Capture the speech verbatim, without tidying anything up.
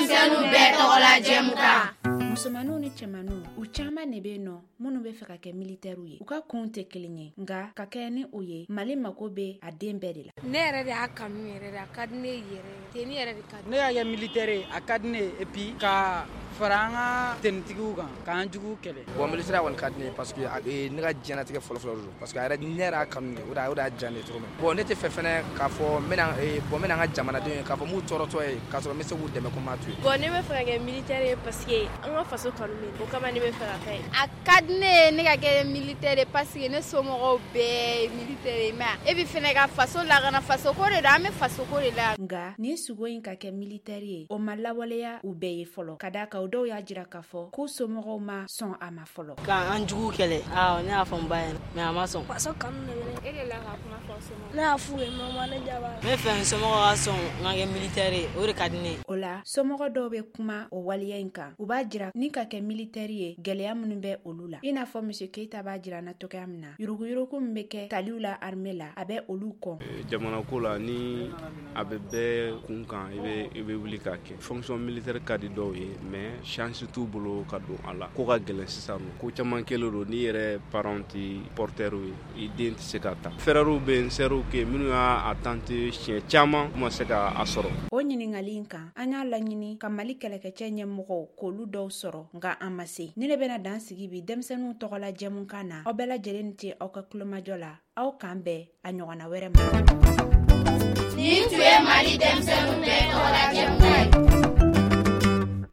denmisɛnninw bɛɛ tɔgɔ la jɛmukan. Musomanninw ni cɛmanninw u caman de bɛ yen nɔ minnu bɛ fɛ ka kɛ militaires ye. U ka kun tɛ kelen ye nka ka kɛ ni o ye Mali mako bɛ a den bɛɛ de la. Ne yɛrɛ de y'a kanu yɛrɛ de, a ka di ne yɛrɛ te ne yɛrɛ de ka di. Ne y'a kɛ militaire a ka di ne et puis ka fara an ka tenitigiw kan k'an jugu kɛlɛ. Bon militaire kɔni ka di ne parce que ne ka diɲɛnatigɛ fɔlɔ fɔlɔ don parce que a yɛrɛ ne yɛrɛ y'a kanu de o de o de y'a diya ne cogo min. Bon ne tɛ fɛ fɛnɛ k'a fɔ n bɛna bon n bɛna an ka jamanadenw ye k'a fɔ m'u tɔɔrɔtɔ ye k'a sɔrɔ n bɛ se k'u dɛmɛ ko m'a to ye. Bon ne bɛ fɛ ka kɛ militaire ye parce que an ka faso kanu bɛ o kama ne bɛ fɛ ka kɛ. A ka di ne ye ne ka kɛ militaire parce que ne somɔgɔw bɛɛ ye militaire ye mais e bɛ fɛnɛ ka faso lakana faso ko de don an bɛ faso ko de la. Nka nin sugo in ka kɛ militaire ye o ma lawaleya u bɛɛ ye fɔlɔ ka d'a kan o dɔw y'a jira k'a fɔ k'u somɔgɔw ma sɔn a ma fɔlɔ. K'an jugu kɛlɛ awɔ ne y'a fɔ n ba ye mais a ma sɔn. Faso kanu de bɛ e de la ka kuma fɔ somɔgɔw. Ne y'a f'u ye maman ne jaba. Ne fɛ n somɔgɔw ka sɔn n ka kɛ militaire ye o de ka di ne ye. O la somɔgɔ dɔw bɛ kuma o waleya in kan u b'a jira ni ka kɛ militaire ye gɛlɛya minnu bɛ olu la i n'a fɔ monsieur Keita b'a jira na cogoya min na yuruguyurugu min bɛ kɛ taliw la armée la a bɛ olu kɔ. Jamana ko la ni a bɛ bɛɛ kun kan i bɛ i bɛ wuli k'a kɛ fonction militaire ka di dɔw ye mais chance t'u bolo ka don a la ko ka gɛlɛn sisan ko caman kɛlen don n'i yɛrɛ parents ti porteur ye i den tɛ se ka ta frères bɛ yen sœurs kɛ minnu y'a tante siɲɛ caman ma se ka a sɔrɔ. O ɲininkali in kan an y'a laɲini ka Mali kɛlɛkɛcɛ ɲɛmɔgɔw k'olu dɔw sɔrɔ nka an ma se ne de bɛna dan sigi bi denmisɛnninw tɔgɔ la jɛmukan na aw bɛɛ lajɛlen ni ce aw ka kulomajɔ la aw k'an bɛn a ɲɔgɔnna wɛrɛ ma. Nin tun ye Mali denmisɛnninw bɛɛ tɔgɔ la jɛmukan ye.